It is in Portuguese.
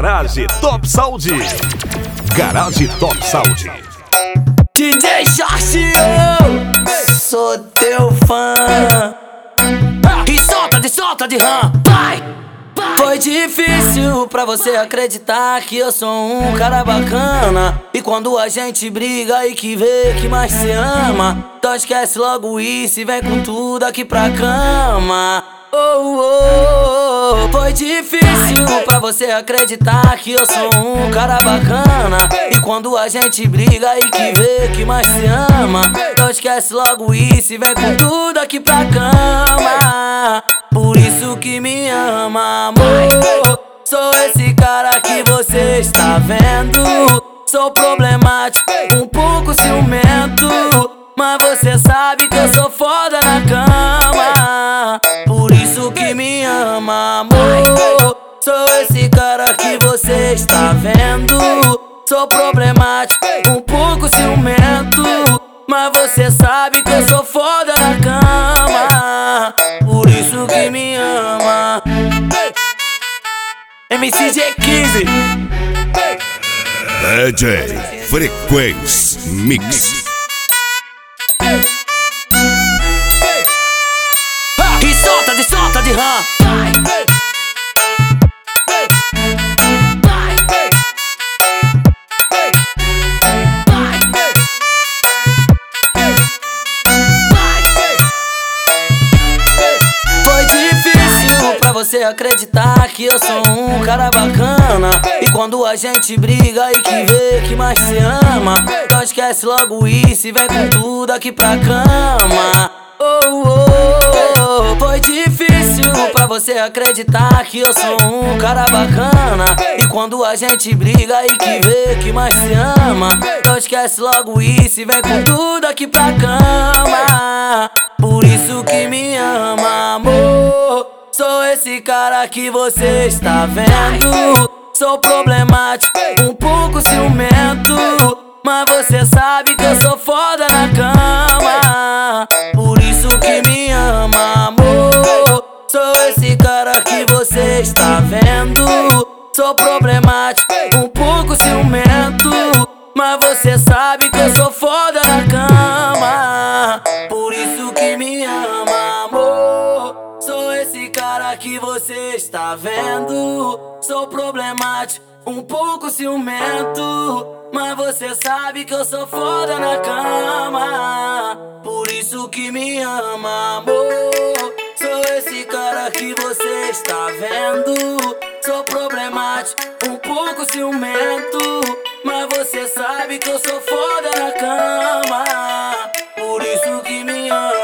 Garage Top Saúde. Garage Top Saúde. DJ Jorge, sou teu fã. E solta de ram, vai! Foi difícil pra você acreditar que eu sou um cara bacana. E quando a gente briga e que vê que mais se ama, então esquece logo isso e vem com tudo aqui pra cama. Foi difícil pra você acreditar que eu sou um cara bacana. E quando a gente briga e que vê que mais se ama, então esquece logo isso e vem com tudo aqui pra cama. Por isso que me ama, amor. Sou esse cara que você está vendo. Sou problemático, um pouco ciumento, mas você sabe que eu sou foda na cama. Por isso que me ama, amor. Sou esse cara que você está vendo. Sou problemático, um pouco ciumento, mas você sabe que eu sou foda na cama. Por isso que me ama. MCG15 DJ Frequência Mix. E solta de ram. Foi difícil pra você acreditar que eu sou um cara bacana. E quando a gente briga e que vê que mais se ama, então esquece logo isso e vem com tudo aqui pra cama. Foi difícil pra você acreditar que eu sou um cara bacana. E quando a gente briga e que vê que mais se ama, então esquece logo isso e vem com tudo aqui pra cama. Por isso que me ama, amor. Sou esse cara que você está vendo. Sou problemático, um pouco ciumento, mas você sabe que eu sou foda na cama. Por isso que me ama, amor. Sou esse cara que você está vendo. Sou problemático, um pouco ciumento, mas você sabe que eu sou foda na cama. Por isso que me ama, amor. Sou esse cara que você está vendo. Sou problemático, um pouco ciumento, mas você sabe que eu sou foda na cama. Por isso que me ama, amor. Sou esse cara que você está vendo. Sou problemático, um pouco ciumento, mas você sabe que eu sou foda na cama. Por isso que me ama.